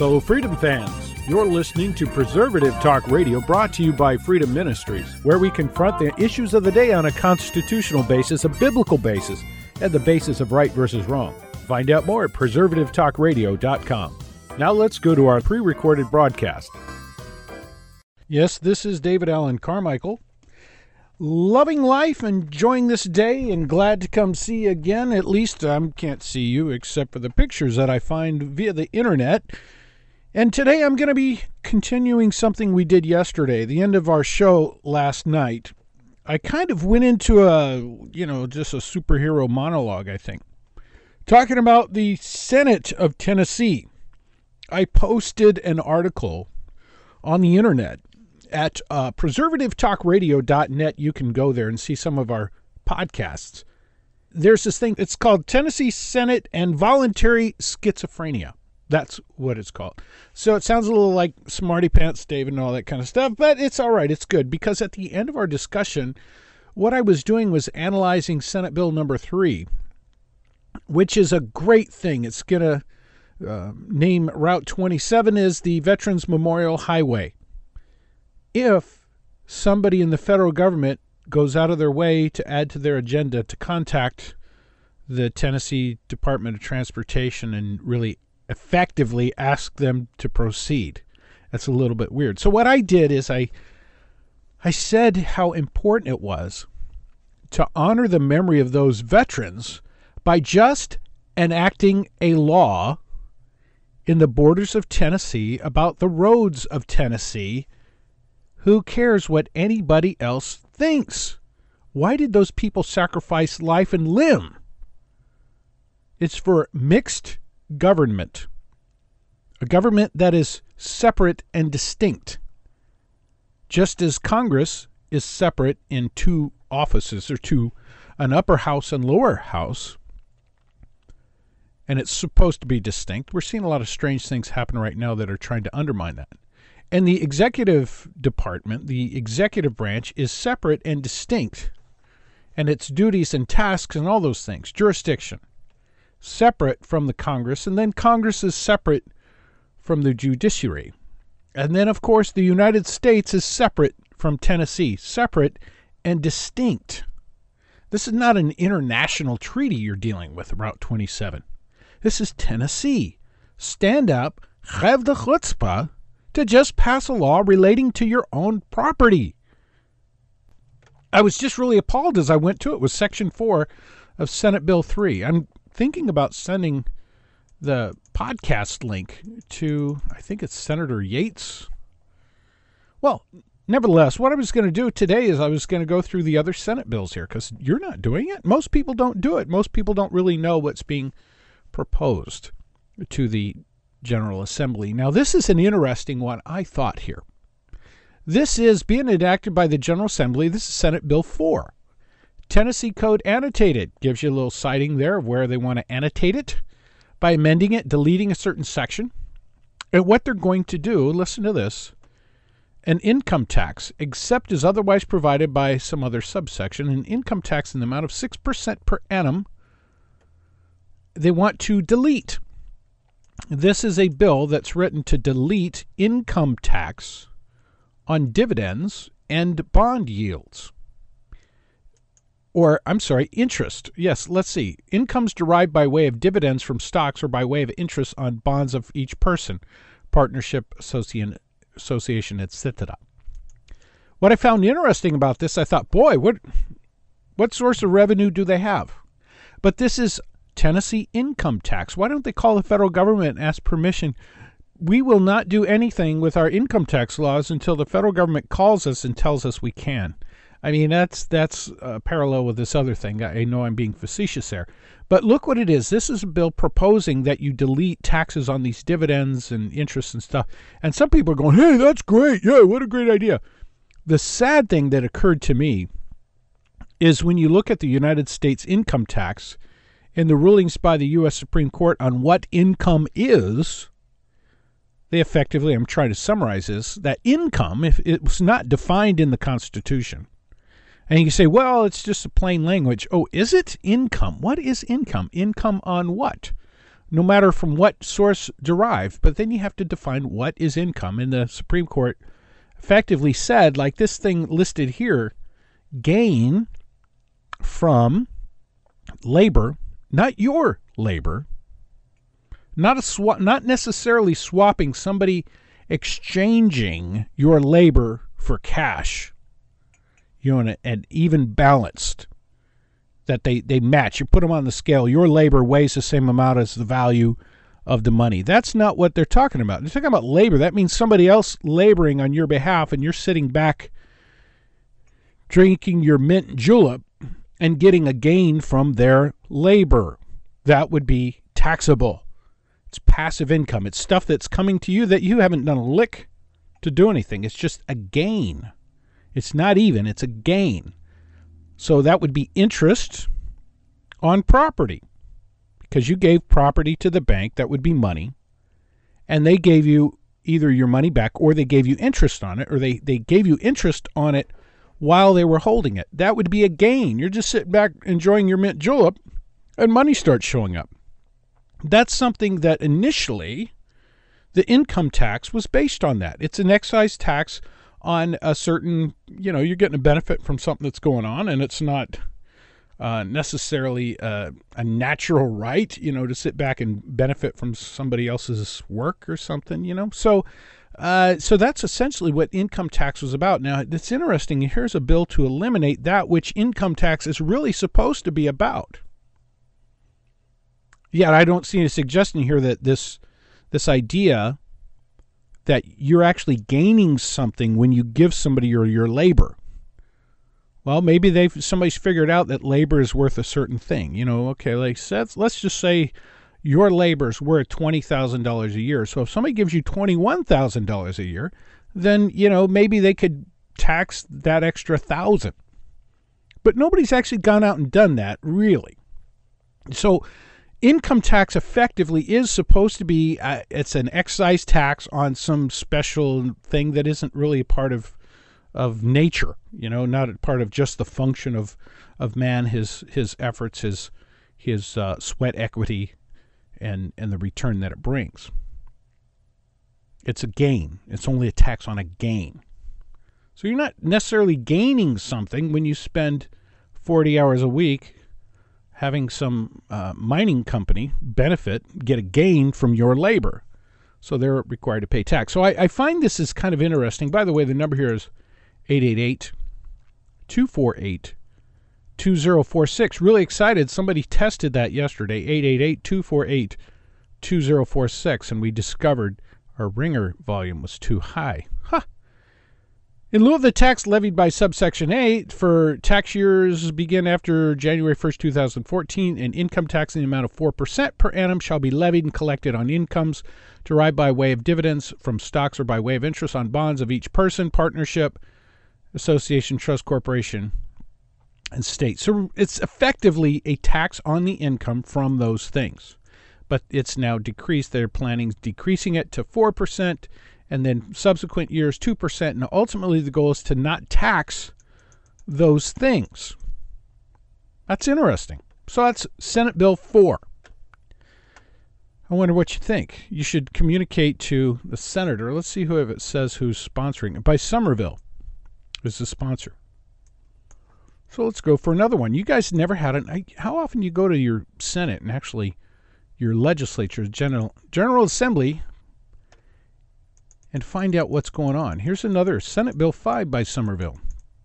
fellow Freedom fans. You're listening to Preservative Talk Radio, brought to you by Freedom Ministries, where we confront the issues of the day on a constitutional basis, a biblical basis, and the basis of right versus wrong. Find out more at preservativetalkradio.com. Now let's go to our pre-recorded broadcast. Yes, this is David Allen Carmichael. Loving life, enjoying this day, and glad to come see you again. At least I can't see you except for the pictures that I find via the internet. And today I'm going to be continuing something we did yesterday, the end of our show last night. I kind of went into just a superhero monologue, I think, talking about the Senate of Tennessee. I posted an article on the internet at preservativetalkradio.net. You can go there and see some of our podcasts. There's this thing, it's called Tennessee Senate and Voluntary Schizophrenia. That's what it's called. So it sounds a little like Smarty Pants Dave and all that kind of stuff, but it's all right. It's good, because at the end of our discussion, what I was doing was analyzing Senate Bill number 3, which is a great thing. It's going to name Route 27 as the Veterans Memorial Highway. If somebody in the federal government goes out of their way to add to their agenda to contact the Tennessee Department of Transportation and really effectively ask them to proceed. That's a little bit weird. So what I did is I said how important it was to honor the memory of those veterans by just enacting a law in the borders of Tennessee about the roads of Tennessee. Who cares what anybody else thinks? Why did those people sacrifice life and limb? It's for mixed government, a government that is separate and distinct, just as Congress is separate in two offices, or an upper house and lower house, and it's supposed to be distinct. We're seeing a lot of strange things happen right now that are trying to undermine that. And the executive department, the executive branch, is separate and distinct, and its duties and tasks and all those things, jurisdiction, separate from the Congress, and then Congress is separate from the judiciary. And then, of course, the United States is separate from Tennessee, separate and distinct. This is not an international treaty you're dealing with, Route 27. This is Tennessee. Stand up, have the chutzpah to just pass a law relating to your own property. I was just really appalled as I went to it with Section 4 of Senate Bill 3. I'm thinking about sending the podcast link to, I think it's Senator Yates. Well, nevertheless, what I was going to do today is I was going to go through the other Senate bills here, because you're not doing it. Most people don't do it. Most people don't really know what's being proposed to the General Assembly. Now, this is an interesting one, I thought, here. This is being enacted by the General Assembly. This is Senate Bill 4. Tennessee Code Annotated. Gives you a little citing there of where they want to annotate it by amending it, deleting a certain section. And what they're going to do, listen to this, an income tax, except as otherwise provided by some other subsection, an income tax in the amount of 6% per annum, they want to delete. This is a bill that's written to delete income tax on dividends and bond yields. Or, I'm sorry, interest. Yes, let's see. Incomes derived by way of dividends from stocks or by way of interest on bonds of each person, partnership, association, etc. What I found interesting about this, I thought, boy, what source of revenue do they have? But this is Tennessee income tax. Why don't they call the federal government and ask permission? We will not do anything with our income tax laws until the federal government calls us and tells us we can. I mean, that's parallel with this other thing. I know I'm being facetious there. But look what it is. This is a bill proposing that you delete taxes on these dividends and interest and stuff. And some people are going, hey, that's great. Yeah, what a great idea. The sad thing that occurred to me is when you look at the United States income tax and the rulings by the U.S. Supreme Court on what income is, they effectively, I'm trying to summarize this, that income, if it was not defined in the Constitution, and you say, well, it's just a plain language. Oh, is it income? What is income? Income on what? no matter from what source derived. But then you have to define what is income. And the Supreme Court effectively said, like this thing listed here, gain from labor, not your labor, not necessarily swapping, somebody exchanging your labor for cash, and even balanced, that they match. You put them on the scale. Your labor weighs the same amount as the value of the money. That's not what they're talking about. They're talking about labor. That means somebody else laboring on your behalf, and you're sitting back drinking your mint julep and getting a gain from their labor. That would be taxable. It's passive income. It's stuff that's coming to you that you haven't done a lick to do anything. It's just a gain. It's not even. It's a gain. So that would be interest on property, because you gave property to the bank. That would be money. And they gave you either your money back, or they gave you interest on it, or they gave you interest on it while they were holding it. That would be a gain. You're just sitting back enjoying your mint julep, and money starts showing up. That's something that initially the income tax was based on that. It's an excise tax on a certain, you're getting a benefit from something that's going on, and it's not necessarily a natural right, to sit back and benefit from somebody else's work or something, So that's essentially what income tax was about. Now, it's interesting. Here's a bill to eliminate that which income tax is really supposed to be about. Yeah, I don't see any suggestion here that this idea that you're actually gaining something when you give somebody your labor. Well, maybe somebody's figured out that labor is worth a certain thing. Okay, like let's just say your labor's worth $20,000 a year. So if somebody gives you $21,000 a year, then, maybe they could tax that extra $1,000. But nobody's actually gone out and done that, really. So income tax effectively is supposed to be, it's an excise tax on some special thing that isn't really a part of nature, not a part of just the function of man, his efforts, his sweat equity, and the return that it brings. It's a gain. It's only a tax on a gain. So you're not necessarily gaining something when you spend 40 hours a week having some mining company get a gain from your labor. So they're required to pay tax. So I find this is kind of interesting. By the way, the number here is 888-248-2046. Really excited. Somebody tested that yesterday, 888-248-2046, and we discovered our ringer volume was too high. In lieu of the tax levied by subsection A for tax years begin after January 1st, 2014, an income tax in the amount of 4% per annum shall be levied and collected on incomes derived by way of dividends from stocks or by way of interest on bonds of each person, partnership, association, trust, corporation, and state. So it's effectively a tax on the income from those things. But it's now decreased. They're planning decreasing it to 4%. And then subsequent years, 2%. And ultimately, the goal is to not tax those things. That's interesting. So that's Senate Bill 4. I wonder what you think. You should communicate to the senator. Let's see who it says who's sponsoring it. By Somerville is the sponsor. So let's go for another one. You guys never had it. How often do you go to your Senate and actually your legislature's General Assembly and find out what's going on? Here's another Senate Bill 5 by Somerville.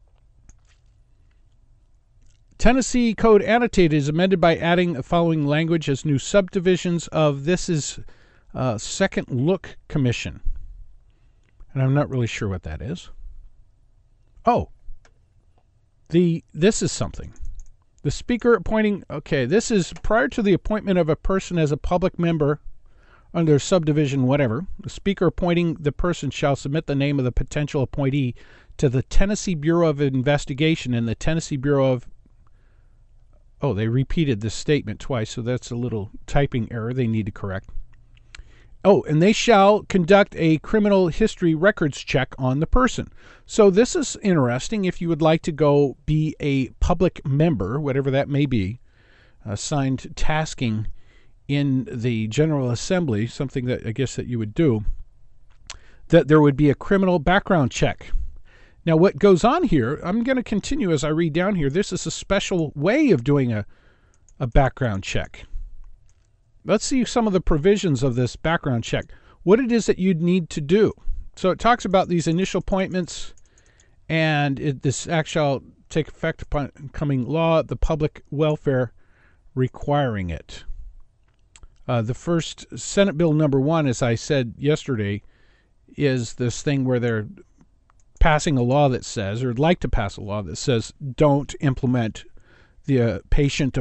Tennessee Code Annotated is amended by adding the following language as new subdivisions of Second Look Commission. And I'm not really sure what that is. Oh, this is something. The speaker appointing, this is prior to the appointment of a person as a public member under subdivision whatever, the speaker appointing the person shall submit the name of the potential appointee to the Tennessee Bureau of Investigation and the Tennessee Bureau of... Oh, they repeated this statement twice, so that's a little typing error they need to correct. Oh, and they shall conduct a criminal history records check on the person. So this is interesting. If you would like to go be a public member, whatever that may be, assigned tasking in the General Assembly, something that I guess that you would do, that there would be a criminal background check. Now, what goes on here, I'm going to continue as I read down here. This is a special way of doing a background check. Let's see some of the provisions of this background check, what it is that you'd need to do. So it talks about these initial appointments, and this act shall take effect upon coming law, the public welfare requiring it. The first, Senate Bill number 1, as I said yesterday, is this thing where they're passing a law that says, or would like to pass a law that says, don't implement the Patient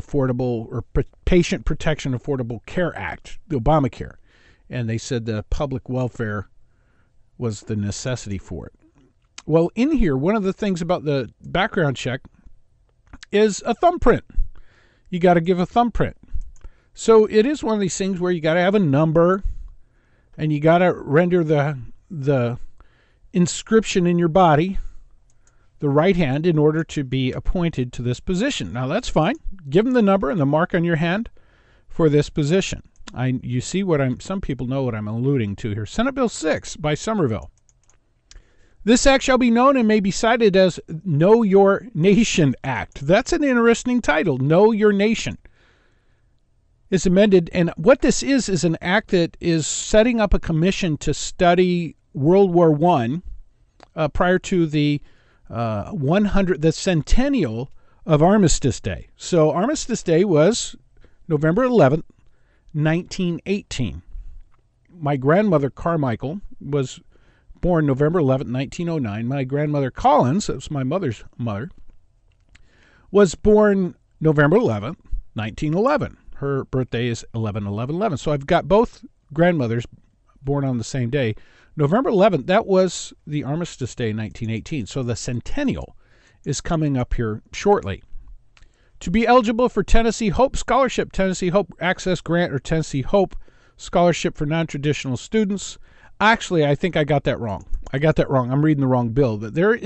Protection Affordable Care Act, the Obamacare. And they said the public welfare was the necessity for it. Well, in here, one of the things about the background check is a thumbprint. You got to give a thumbprint. So it is one of these things where you got to have a number, and you got to render the inscription in your body, the right hand, in order to be appointed to this position. Now, that's fine. Give them the number and the mark on your hand for this position. You see some people know what I'm alluding to here. Senate Bill 6 by Somerville. This act shall be known and may be cited as Know Your Nation Act. That's an interesting title, Know Your Nation. Is amended, and what this is an act that is setting up a commission to study World War I prior to the the centennial of Armistice Day. So Armistice Day was November 11th, 1918. My grandmother Carmichael was born November 11th, 1909. My grandmother Collins, that was my mother's mother, was born November 11th, 1911. Her birthday is 11/11/11. So I've got both grandmothers born on the same day. November 11th, that was the Armistice Day, 1918. So the centennial is coming up here shortly. To be eligible for Tennessee Hope Scholarship, Tennessee Hope Access Grant, or Tennessee Hope Scholarship for non-traditional students. Actually, I think I got that wrong. I'm reading the wrong bill.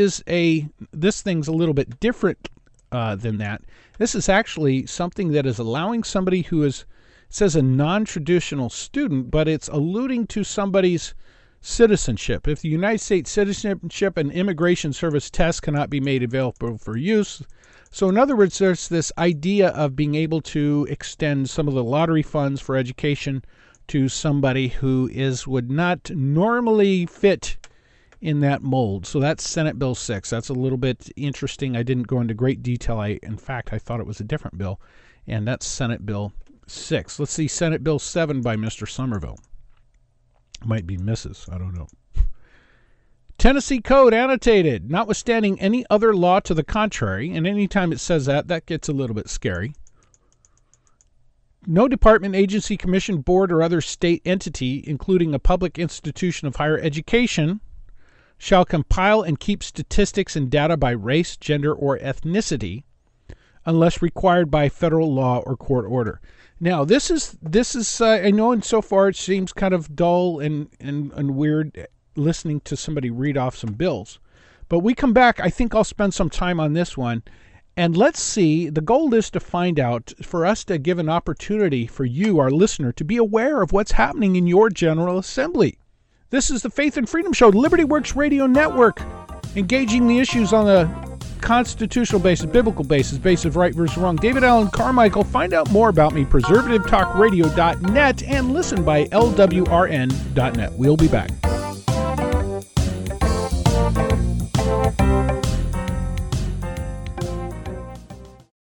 This thing's a little bit different than that. This is actually something that is allowing somebody who says a non-traditional student, but it's alluding to somebody's citizenship. If the United States citizenship and immigration service test cannot be made available for use. So in other words, there's this idea of being able to extend some of the lottery funds for education to somebody who would not normally fit in that mold. So that's Senate Bill 6. That's a little bit interesting. I didn't go into great detail. In fact, I thought it was a different bill, and that's Senate Bill 6. Let's see Senate Bill 7 by Mr. Somerville. Might be Mrs. I don't know. Tennessee Code annotated, notwithstanding any other law to the contrary, and anytime it says that gets a little bit scary. No department, agency, commission, board, or other state entity, including a public institution of higher education, shall compile and keep statistics and data by race, gender, or ethnicity, unless required by federal law or court order. Now, this is I know, and so far it seems kind of dull and weird listening to somebody read off some bills. But we come back, I think I'll spend some time on this one, and let's see, the goal is to find out, for us to give an opportunity for you, our listener, to be aware of what's happening in your General Assembly. This is the Faith and Freedom Show, Liberty Works Radio Network, engaging the issues on a constitutional basis, biblical basis of right versus wrong. David Allen Carmichael. Find out more about me, preservativetalkradio.net, and listen by lwrn.net. We'll be back.